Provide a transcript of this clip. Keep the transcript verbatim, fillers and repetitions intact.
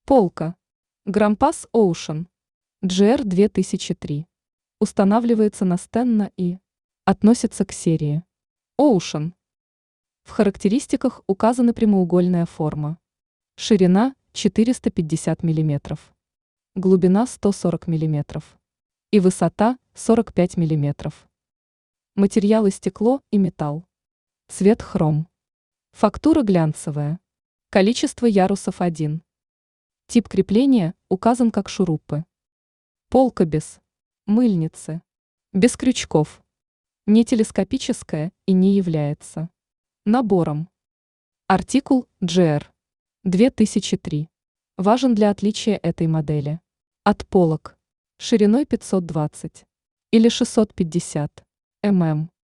Полка. Грампас Ocean. джи эр две тысячи три. Устанавливается на стенно и относится к серии Ocean. В характеристиках указана прямоугольная форма. Ширина четыреста пятьдесят миллиметров. Глубина сто сорок миллиметров. И высота сорок пять миллиметров. Материалы стекло и металл. Цвет хром. Фактура глянцевая. Количество ярусов один. Тип крепления указан как шурупы. Полка без мыльницы. Без крючков. Не телескопическая и не является набором. Артикул джи эр две тысячи три. Важен для отличия этой модели от полок шириной пятьсот двадцать или шестьсот пятьдесят миллиметров